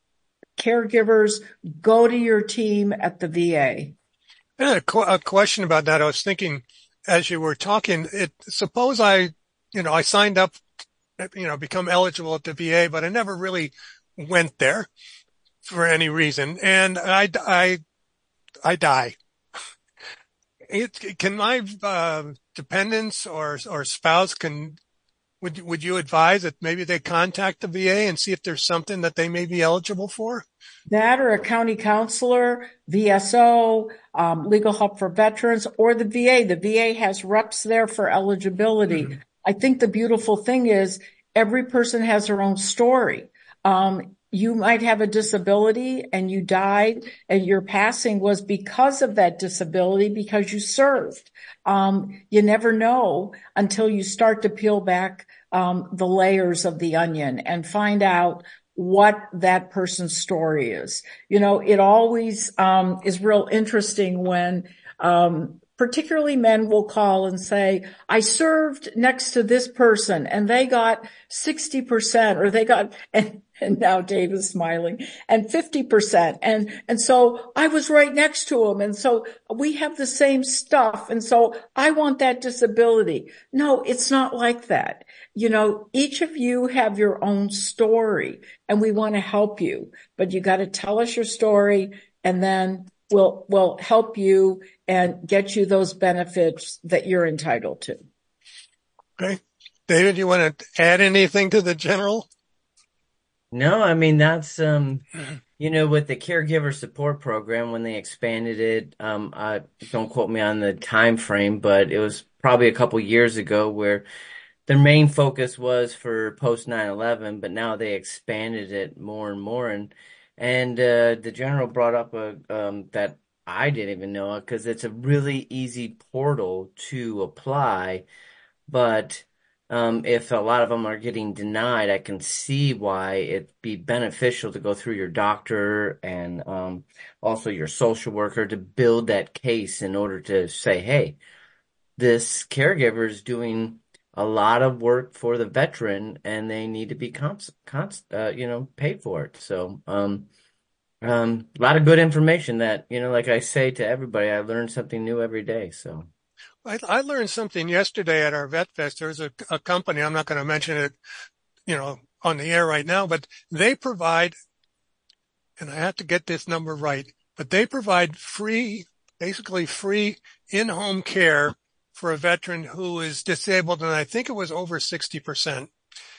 caregivers, go to your team at the V A. I had a, qu- a question about that. I was thinking as you were talking, it, suppose I, you know, I signed up, you know, become eligible at the V A, but I never really went there for any reason. And I, I, I die. It, can my, uh, dependents or, or spouse can, would, would you advise that maybe they contact the V A and see if there's something that they may be eligible for? That, or a county counselor, V S O, um, Legal Help for Veterans, or the V A. The V A has reps there for eligibility. Mm-hmm. I think the beautiful thing is every person has their own story. Um, you might have a disability and you died, and your passing was because of that disability, because you served. Um, you never know until you start to peel back um, the layers of the onion and find out what that person's story is. You know, it always um, is real interesting when um particularly men will call and say, I served next to this person and they got sixty percent, or they got, and, and now Dave is smiling, and fifty percent. And, and so I was right next to him. And so we have the same stuff. And so I want that disability. No, it's not like that. You know, each of you have your own story, and we want to help you, but you got to tell us your story, and then we'll, we'll help you and get you those benefits that you're entitled to. Okay. David, you want to add anything to the general? No, I mean, that's, um, you know, with the caregiver support program, when they expanded it, um, I don't quote me on the time frame, but it was probably a couple years ago where their main focus was for post nine eleven, but now they expanded it more and more. And, and, uh, the general brought up a, um, that I didn't even know it, because it's a really easy portal to apply. But um, if a lot of them are getting denied, I can see why it'd be beneficial to go through your doctor and um, also your social worker to build that case in order to say, hey, this caregiver is doing a lot of work for the veteran, and they need to be const, const, uh, you know, paid for it. So, um, Um, a lot of good information that, you know, like I say to everybody, I learn something new every day. So I, I learned something yesterday at our Vet Fest. There's a, a company, I'm not going to mention it, you know, on the air right now, but they provide, and I have to get this number right, but they provide free, basically free in-home care for a veteran who is disabled. And I think it was over sixty percent.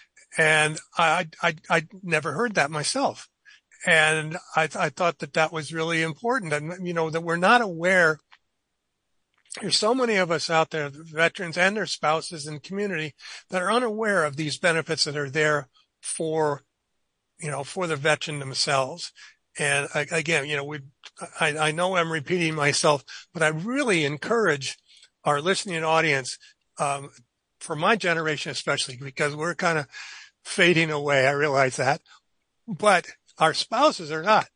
And I, I, I never heard that myself. And I, I thought that that was really important, and, you know, that we're not aware. There's so many of us out there, veterans and their spouses and community, that are unaware of these benefits that are there for you know, for the veteran themselves. And I, again, you know, we, I, I know I'm repeating myself, but I really encourage our listening audience, um, for my generation, especially because we're kind of fading away. I realize that, but our spouses are not,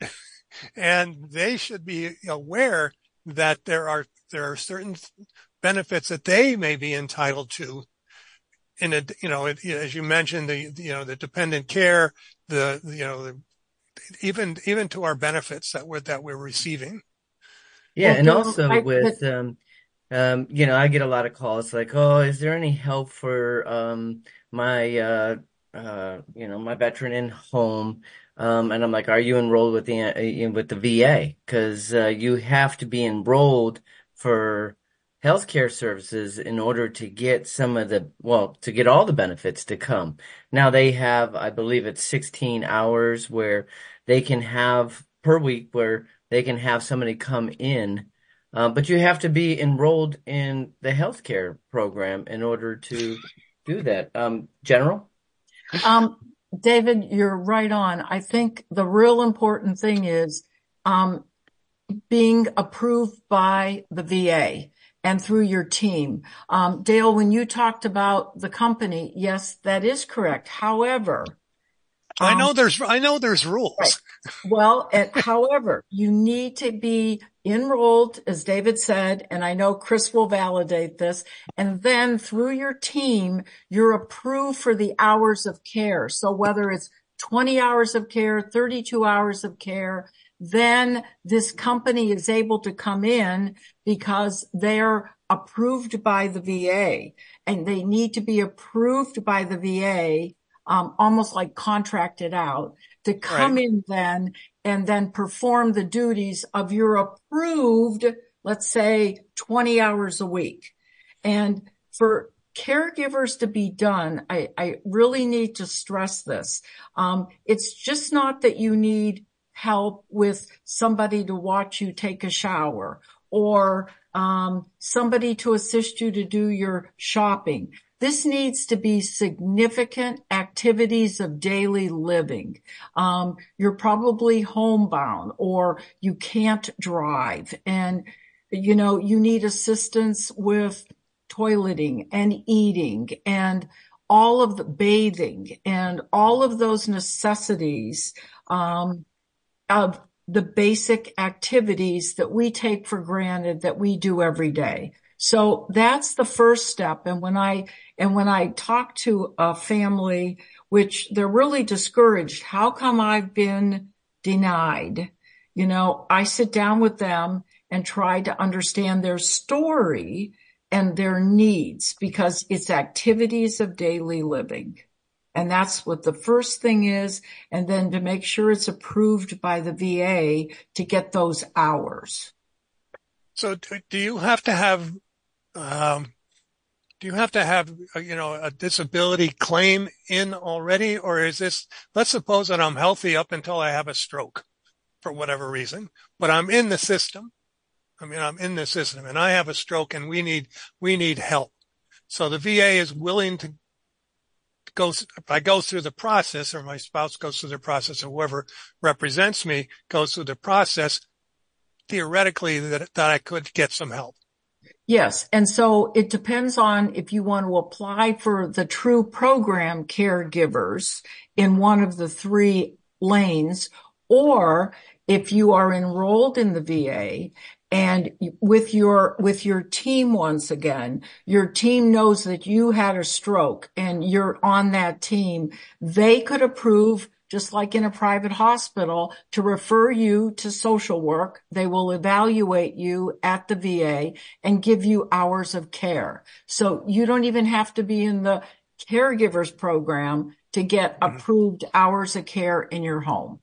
and they should be aware that there are, there are certain benefits that they may be entitled to. In a, you know, as you mentioned, the, you know, the dependent care, the, you know, the, even, even to our benefits that we're, that we're receiving. Yeah. Well, And Dale, also I, with, but, um, um, you know, I get a lot of calls like, oh, is there any help for, um, my, uh, uh, you know, my veteran in home? Um, and I'm like, are you enrolled with the, uh, with the V A? Cause, uh, you have to be enrolled for healthcare services in order to get some of the, well, to get all the benefits to come. Now they have, I believe it's sixteen hours where they can have per week where they can have somebody come in. Uh, but you have to be enrolled in the healthcare program in order to do that. Um, General? Um, David, you're right on. I think the real important thing is, um, being approved by the V A and through your team. Um, Dale, when you talked about the company, yes, that is correct. However, I um, know there's, I know there's rules. right. Well, and, however, you need to be enrolled, as David said, and I know Chris will validate this. And then through your team, you're approved for the hours of care. So whether it's twenty hours of care, thirty-two hours of care, then this company is able to come in because they're approved by the V A, and they need to be approved by the V A, um, almost like contracted out, to come Right. in then and then perform the duties of your approved, let's say, twenty hours a week. And for caregivers to be done, I, I really need to stress this. Um, it's just not that you need help with somebody to watch you take a shower or um, somebody to assist you to do your shopping. This needs to be significant activities of daily living. Um, you're probably homebound or you can't drive, and you know you need assistance with toileting and eating and all of the bathing and all of those necessities um, of the basic activities that we take for granted that we do every day. So that's the first step. And when I, and when I talk to a family, which they're really discouraged, how come I've been denied? You know, I sit down with them and try to understand their story and their needs, because it's activities of daily living. And that's what the first thing is. And then to make sure it's approved by the V A to get those hours. So do you have to have, um, do you have to have, you know, a disability claim in already? Or is this, let's suppose that I'm healthy up until I have a stroke for whatever reason, but I'm in the system. I mean, I'm in the system and I have a stroke and we need, we need help. So the V A is willing to go, if I go through the process, or my spouse goes through the process, or whoever represents me goes through the process, theoretically that, that I could get some help. Yes. And so it depends on if you want to apply for the true program caregivers in one of the three lanes, or if you are enrolled in the V A and with your, with your team, once again, your team knows that you had a stroke and you're on that team, they could approve, just like in a private hospital, to refer you to social work. They will evaluate you at the V A and give you hours of care. So you don't even have to be in the caregivers program to get mm-hmm. approved hours of care in your home.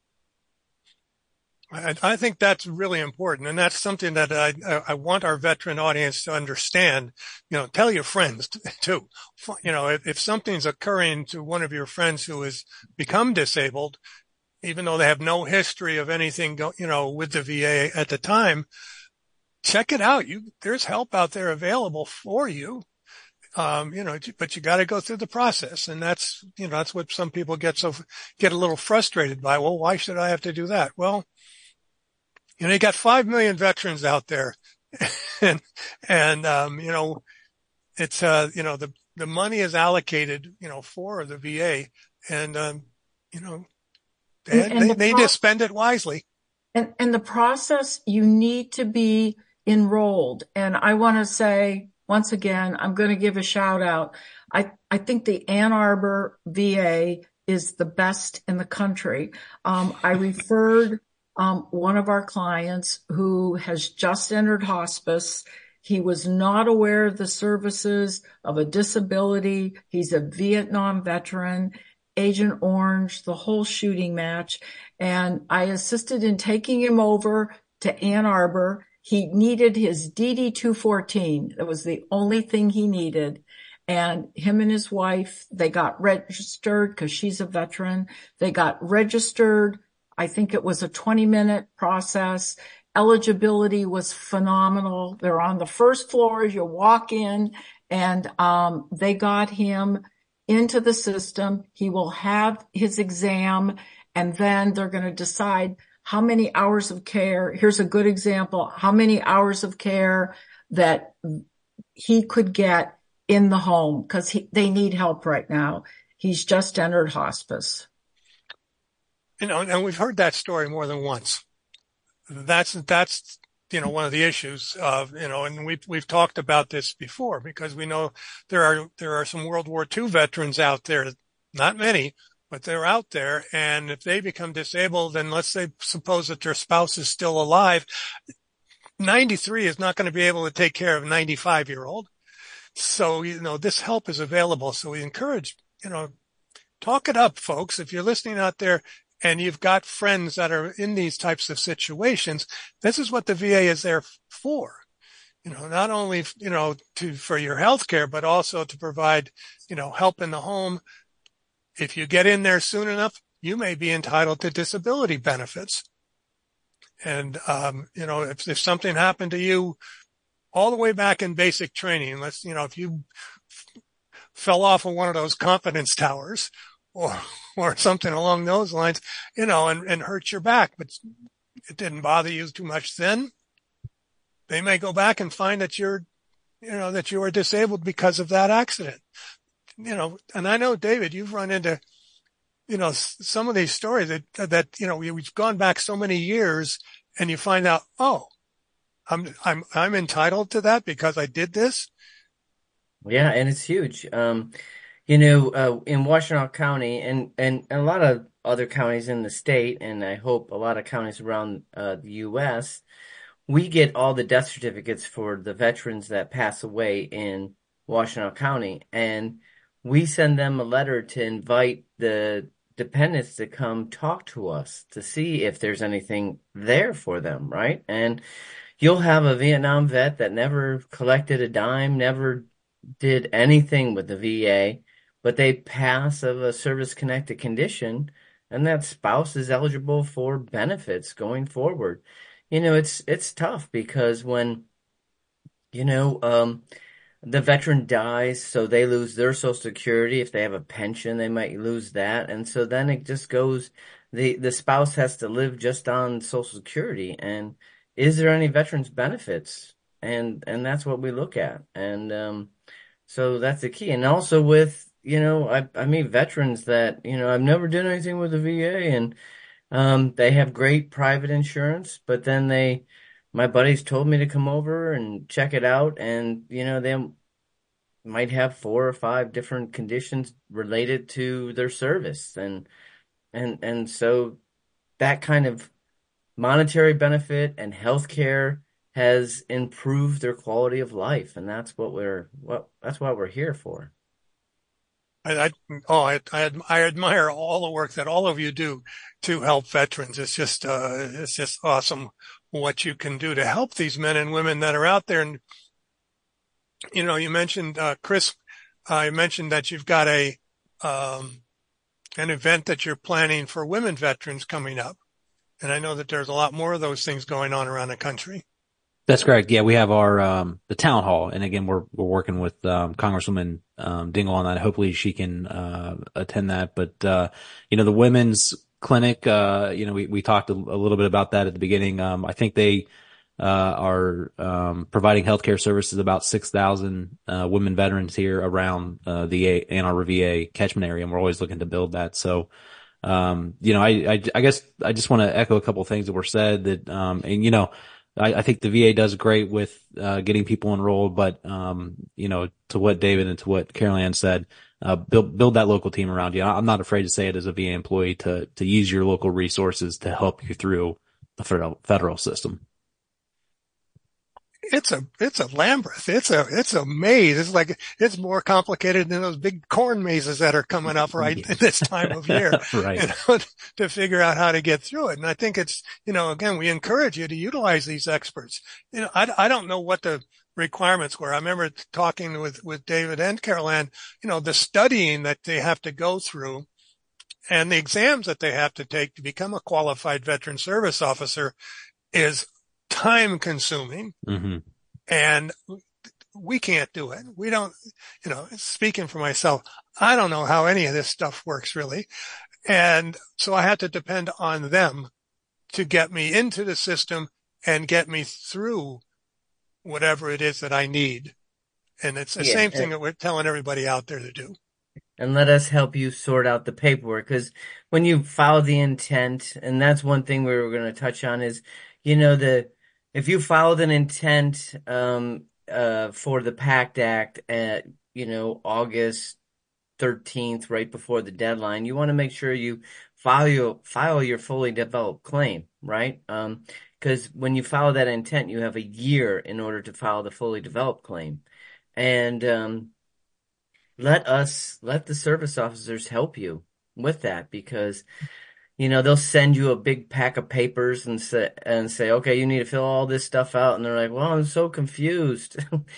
I, I think that's really important. And that's something that I, I want our veteran audience to understand. You know, tell your friends too. You know, if, if something's occurring to one of your friends who has become disabled, even though they have no history of anything, go, you know, with the V A at the time, check it out. You, there's help out there available for you. Um, you know, but you got to go through the process. And that's, you know, that's what some people get so, get a little frustrated by. Well, why should I have to do that? Well, you know, you got five million veterans out there and, and, um, you know, it's, uh, you know, the, the money is allocated, you know, for the V A and, um, you know, they, and, and they, the they pro- need to spend it wisely. And, and the process, you need to be enrolled. And I want to say, once again, I'm going to give a shout out. I, I think the Ann Arbor V A is the best in the country. Um, I referred, um, one of our clients who has just entered hospice. He was not aware of the services of a disability. He's a Vietnam veteran, Agent Orange, the whole shooting match. And I assisted in taking him over to Ann Arbor. He needed his D D two fourteen. That was the only thing he needed. And him and his wife, they got registered because she's a veteran. They got registered. I think it was a twenty minute process. Eligibility was phenomenal. They're on the first floor as you walk in, and um, they got him into the system. He will have his exam, and then they're going to decide how many hours of care. Here's a good example. How many hours of care that he could get in the home, because they need help right now. He's just entered hospice. You know, and we've heard that story more than once. That's, that's, you know, one of the issues of, you know, and we've, we've talked about this before because we know there are, there are some World War Two veterans out there, not many, but they're out there. And if they become disabled, and let's say, suppose that their spouse is still alive, ninety-three is not going to be able to take care of a ninety-five year old. So, you know, this help is available. So we encourage, you know, talk it up, folks. If you're listening out there and you've got friends that are in these types of situations, this is what the V A is there for. You know, not only, you know, to, for your health care, but also to provide, you know, help in the home. If you get in there soon enough, you may be entitled to disability benefits. And, um, you know, if, if something happened to you all the way back in basic training, let's, you know, if you f- fell off of one of those confidence towers or, or something along those lines, you know, and, and hurt your back, but it didn't bother you too much then, they may go back and find that you're, you know, that you were disabled because of that accident. You know, and I know, David, you've run into, you know, some of these stories that, that, you know, we've gone back so many years and you find out, oh, I'm, I'm, I'm entitled to that because I did this. Yeah. And it's huge. Um, you know, uh, in Washtenaw County and, and, and a lot of other counties in the state, and I hope a lot of counties around uh, the U S, we get all the death certificates for the veterans that pass away in Washtenaw County. And we send them a letter to invite the dependents to come talk to us to see if there's anything there for them, right? And you'll have a Vietnam vet that never collected a dime, never did anything with the V A, but they pass of a service-connected condition, and that spouse is eligible for benefits going forward. You know, it's it's tough because when, you know, um, the veteran dies, so they lose their Social Security. If they have a pension, they might lose that. And so then it just goes, the, the spouse has to live just on Social Security. And is there any veterans benefits? And, and that's what we look at. And, um, so that's the key. And also with, you know, I, I meet veterans that, you know, I've never done anything with the V A, and, um, they have great private insurance, but then they, my buddies told me to come over and check it out, and, you know, they might have four or five different conditions related to their service. And, and, and so that kind of monetary benefit and healthcare has improved their quality of life. And that's what we're, what, that's what we're here for. I, I, oh, I, I, I admire all the work that all of you do to help veterans. It's just, uh, it's just awesome what you can do to help these men and women that are out there. And, you know, you mentioned, uh, Chris, uh, you mentioned that you've got a, um, an event that you're planning for women veterans coming up. And I know that there's a lot more of those things going on around the country. That's correct. Yeah, we have our um the town hall, and again, we're we're working with um Congresswoman um Dingell on that. Hopefully, she can uh attend that. But uh you know, the women's clinic, uh you know, we we talked a, a little bit about that at the beginning. Um, I think they uh are um providing healthcare services to about six thousand uh women veterans here around uh the Ann Arbor V A catchment area, and we're always looking to build that. So. Um, you know, I, I, I guess I just want to echo a couple of things that were said that, um, and, you know, I, I think the V A does great with, uh, getting people enrolled, but, um, you know, to what David and to what Carol Ann said, uh, build, build that local team around you. I'm not afraid to say it as a V A employee to, to use your local resources to help you through the federal, federal system. It's a, it's a labyrinth. It's a, it's a maze. It's like, it's more complicated than those big corn mazes that are coming up right at this time of year. Right. You know, to figure out how to get through it. And I think it's, you know, again, we encourage you to utilize these experts. You know, I, I don't know what the requirements were. I remember talking with, with David and Carol Ann, you know, the studying that they have to go through and the exams that they have to take to become a qualified veteran service officer is time consuming. Mm-hmm. And we can't do it. We don't, you know, speaking for myself, I don't know how any of this stuff works really. And so I had to depend on them to get me into the system and get me through whatever it is that I need. And it's the Yeah, same thing and, that we're telling everybody out there to do. and let us help you sort out the paperwork. Because when you file the intent, and that's one thing we were going to touch on is, you know, the, if you filed an intent, um, uh, for the PACT Act at, you know, August thirteenth, right before the deadline, you want to make sure you file your, file your fully developed claim, right? Um, because when you file that intent, you have a year in order to file the fully developed claim. And, um, let us, let the service officers help you with that, because you know, they'll send you a big pack of papers and say, and say, okay, you need to fill all this stuff out. And they're like, well, I'm so confused.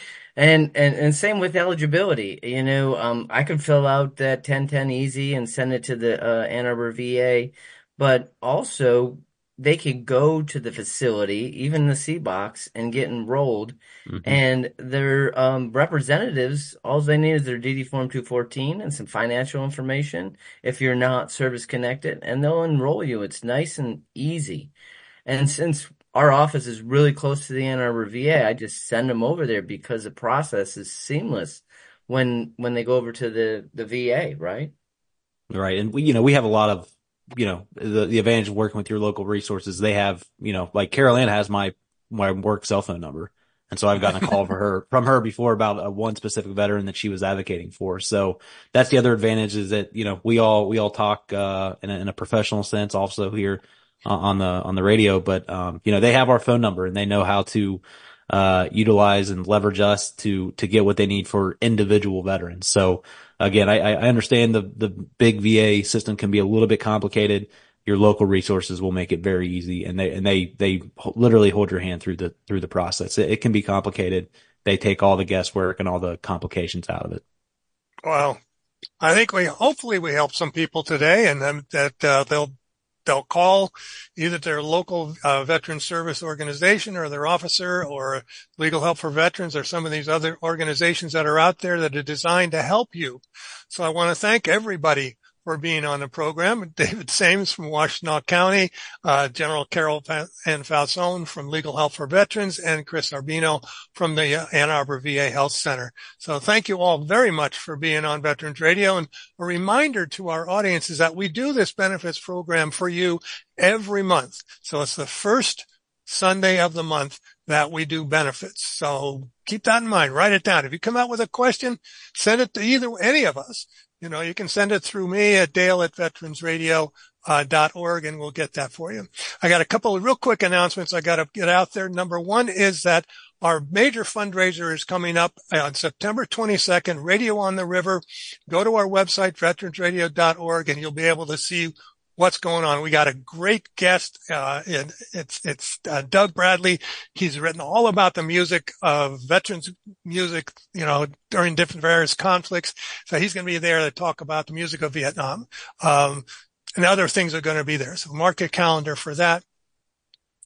and, and, and same with eligibility. You know, um, I can fill out that ten ten easy and send it to the, uh, Ann Arbor V A, but also they could go to the facility, even the C box, and get enrolled. Mm-hmm. And their um, representatives, all they need is their D D Form two fourteen and some financial information if you're not service connected, and they'll enroll you. It's nice and easy. And since our office is really close to the Ann Arbor V A, I just send them over there because the process is seamless when when they go over to the, the V A, right? Right. And we, you know, we have a lot of, you know, the, the advantage of working with your local resources. They have, you know, like Carol Ann has my, my work cell phone number. And so I've gotten a call for her from her before about a one specific veteran that she was advocating for. So that's the other advantage is that, you know, we all, we all talk, uh, in a, in a professional sense also here uh, on the, on the radio, but, um, you know, they have our phone number and they know how to, uh, utilize and leverage us to, to get what they need for individual veterans. So again, I, I understand the, the big V A system can be a little bit complicated. Your local resources will make it very easy, and they and they they literally hold your hand through the through the process. It, it can be complicated. They take all the guesswork and all the complications out of it. Well, I think we hopefully we help some people today, and um, that uh, they'll they'll call either their local uh, veteran service organization or their officer or Legal Help for Veterans or some of these other organizations that are out there that are designed to help you. So I want to thank everybody for being on the program. David Sames from Washtenaw County, uh, General Carol Ann Falzone from Legal Help for Veterans, and Chris Arbino from the uh, Ann Arbor V A Health Center. So thank you all very much for being on Veterans Radio. And a reminder to our audience is that we do this benefits program for you every month. So it's the first Sunday of the month that we do benefits. So keep that in mind. Write it down. If you come out with a question, send it to either any of us. You know, you can send it through me at Dale at veterans radio dot org, and we'll get that for you. I got a couple of real quick announcements I got to get out there. Number one is that our major fundraiser is coming up on September twenty-second, Radio on the River. Go to our website, veterans radio dot org, and you'll be able to see what's going on. We got a great guest. Uh, and it's, it's, uh, Doug Bradley. He's written all about the music of veterans music, you know, during different various conflicts. So he's going to be there to talk about the music of Vietnam. Um, and other things are going to be there. So mark your calendar for that.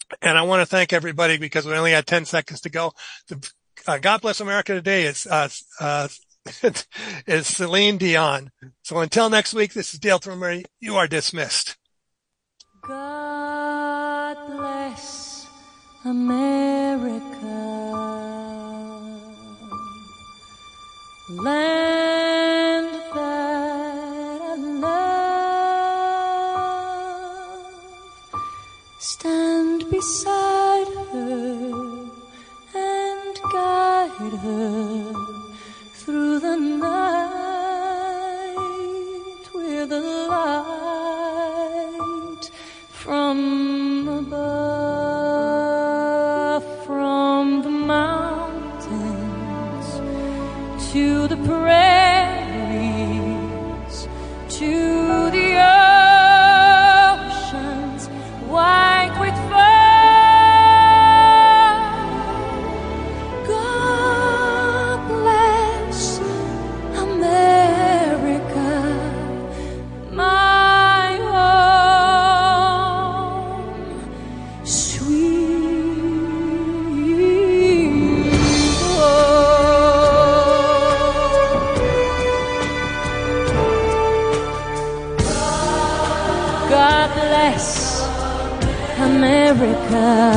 And I want to thank everybody because we only had ten seconds to go. The, uh, God Bless America Today is, uh, uh, is Celine Dion. So until next week, this is Dale Throneberry. You are dismissed. God bless America, land that I love. Stand beside her and guide her through the night with a light from above, from the mountains to the prairies, to the oceans white with foam. God bless America, my home, sweet home. God bless America.